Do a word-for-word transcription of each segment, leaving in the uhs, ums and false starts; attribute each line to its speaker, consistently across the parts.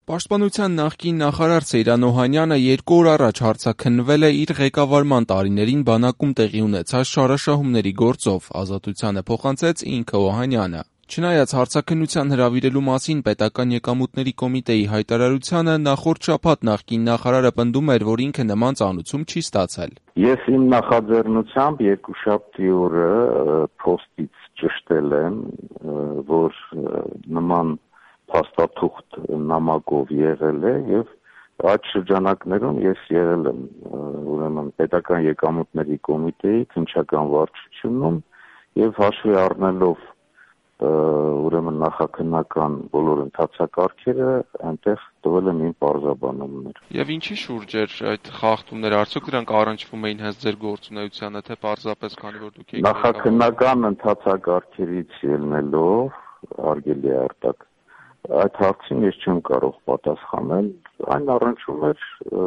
Speaker 1: Պաշտպանության նախկին նախարար Սեյրան Օհանյանը երկու օր առաջ հարցաքննվել է իր ղեկավարման տարիներին բանակում տեղի ունեցած շարաշահումների գործով, Ազատությանը փոխանցեց ինքը Օհանյանը։ Չնայած հարցաքննության հրավիրելու մասին պետական եկամուտների կոմիտեի հայտարարությանը, նախորդ շաբաթ նախկին նախարարը պնդում էր, որ ինքը նման ծանուցում չի ստացել։
Speaker 2: Ես իմ նախաձեռնությամբ երկուշաբթի օրը փոստից ճշտել եմ, որ նման փաստաթուղթ նամակով եղել է եւ այդ շրջանակներում ես եղել եմ ուրեմն պետական եկամուտների կոմիտեի քննչական վարչությունում եւ հաշվի առնելով ուրեմն նախաքննական բոլոր ընթացակարգերը այնտեղ տվել եմ իմ պարզաբանումներ։
Speaker 1: Եվ ինչի շուրջ էր այդ խախտումները, արդյոք դրանք առնչվում էին հենց ձեր գործունեությանը, թե պարզապես քանի որ դուք եք
Speaker 2: նախաքննական ընթացակարգերից ելնելով արգելի է արտակ այդ հարցին ես չեմ կարող պատասխանել, այն առնչվում էր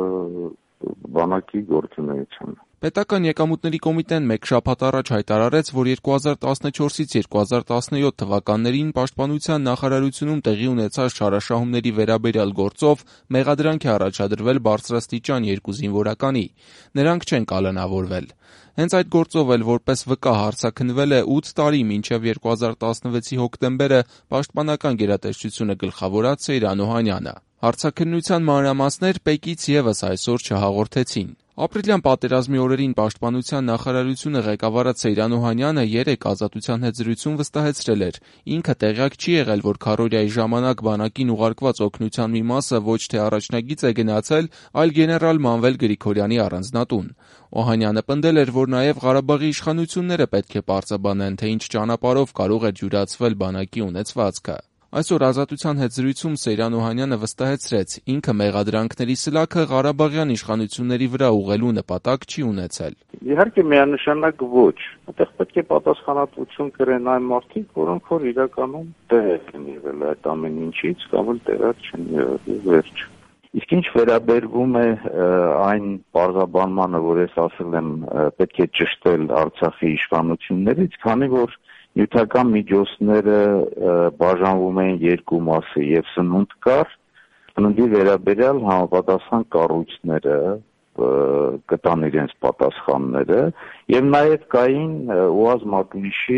Speaker 2: բանակի գործունեությանը։
Speaker 1: Պետական եկամուտների կոմիտեն մեկ շաբաթ առաջ հայտարարեց, որ երկու հազար տասնչորսից երկու հազար տասնյոթ թվականներին Պաշտպանության նախարարությունում տեղի ունեցած շարաշահումների վերաբերյալ գործով մեղադրանք է առաջադրվել բարձրաստիճան երկու զինվորականի։ Նրանք չեն կալանավորվել։ Հենց այդ գործով էլ որպես վկա հարցաքննվել է ութ տարի մինչև երկու հազար տասնվեցի հոկտեմբերը Պաշտպանական գերատեսչությունը գլխավորած Սեյրան Օհանյանը։ Հարցաքննության մանրամասներ Պեկից ևս այսօր չհաղորդեցին։ Ապրիլյան պատերազմի օրերին Պաշտպանության նախարարությունը ղեկավարած Սեյրան Օհանյանը երեկ Ազատության հետ զրույցում վստահեցրել էր. ինքը տեղյակ չի եղել, որ քարոզիայի ժամանակ բանակին ուղարկված օգնության մի մասը ոչ թե առաջնագիծ է գնացել, այլ գեներալ Մանվել Գրիգորյանի առանձնատուն։ Օհանյանը պնդել էր, որ նաև Ղարաբաղի իշխանությունները պետք է պարզաբանեն, թե ինչ ճանապարհով կարող է ջուրացվել բանակի ունեցվածքը։ Այսօր Ազատության հետ զրույցում Սեյրան Օհանյանը վստահեցրեց, ինքը մեղադրանքների սլաքը Ղարաբաղյան իշխանությունների վրա ուղղելու նպատակ չի ունեցել։
Speaker 2: Իհարկե միանշանակ ոչ, այդտեղ պետք է պատասխանատվություն կրեն այն մարդիկ, որոնք որ իրականում տեղ են եղել այդ ամեն ինչից կամ էլ տեղակ չեն եղել, վերջ։ Իսկ ինչ վերաբերվում է այն պարզաբանմանը, որ ես ասել եմ, պետք է ճշտել Արցախի իշխանություններից, քանի որ նյութական միջոցները բաժանվում են երկու մասի եւ սնունդ կար, սննդի վերաբերյալ համապատասխան կառույցները կտան իրենց պատասխանները եւ նաեւ կային ՈՒԱԶ Մակնիշի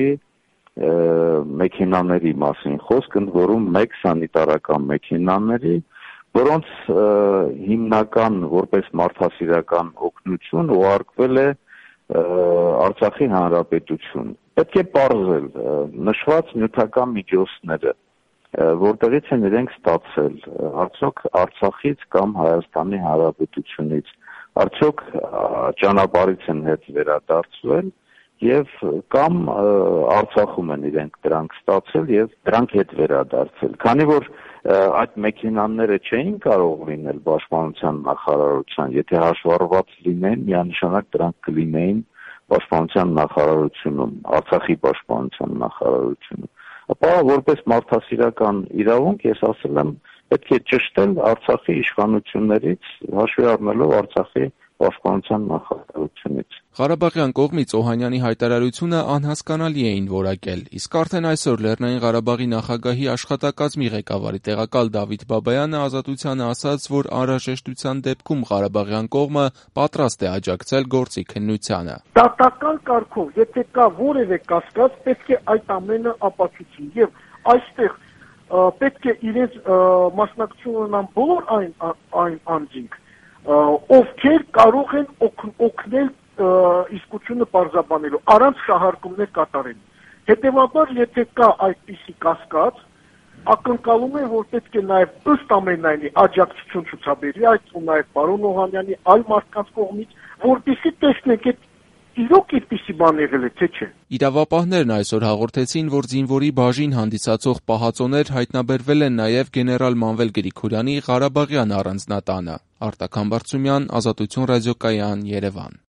Speaker 2: մեքենաների մասին խոսք, ընդ որում մեկ սանիտարական մեքենաների, որոնց հիմնական որպես մարդասիրական օգնություն ուղարկվել է Արցախի Հանրապետություն։ Պետք է պարզել նշված նյութական միջոցները, որտեղից են իրենք ստացել, արդյոք Արցախից կամ Հայաստանի Հանրապետությունից, արդյոք ճանապարհից են հետ վերադարձվել եւ կամ Արցախում են իրենք դրանք ստացել եւ դրանք հետ վերադարձել։ Քանի որ այդ մեքենաները չէին կարող լինել Պաշտպանության նախարարության, եթե հաշվառված լինեն, միանշանակ դրանք կլինեին Պաշտպանության նախարարությունում, Արցախի Պաշտպանության նախարարությունում։ Ապա որպես մարդասիրական իրավունք ես ասել եմ, պետք է ճշտել Արցախի իշխանություններից, հաշվի առնելով Արցախի Պաշտպանության նախարարությունից։
Speaker 1: Ղարաբաղյան կողմից Օհանյանի հայտարարությունը անհասկանալի էին որակել, իսկ արդեն այսօր Լեռնային Ղարաբաղի նախագահի աշխատակազմի ղեկավարի տեղակալ Դավիթ Բաբայանը Ազատությանը ասաց, որ անհրաժեշտության դեպքում Ղարաբաղյան կողմը պատրաստ է աջակցել գործի քննությանը։
Speaker 3: Դատական կարգով, եթե կա որևէ կասկած, պետք է այդ ամենը ապացուցի եւ այստեղ պետք է իրենց մասնակցություն ունենան բոլոր այն այն անձինք, ովքեր կարող են օգնել իսկությունը պարզաբանելու, առանց շահարկումներ կատարելու։ Հետևաբար, եթե կա այդպիսի կասկած, ակնկալում է, որ պետք է նաև ըստ ամենայնի աջակցություն ցուցաբերի այդ ու նաև պարոն Օհանյանի այլ մարդկանց կողմից, որպեսզի տեսնենք այդ իրոք այդպիսի բան եղել է, թե չէ։
Speaker 1: Իրավապահներն այսօր հաղորդեցին, որ զինվորի բաժին հանդիսացող պահածոներ հայտնաբերվել են նաև գեներալ Մանվել Գրիգորյանի Ղարաբաղյան առանձնատանը։ Արտակ Համբարձումյան, Ազատություն ռադիոկայան, Երևան։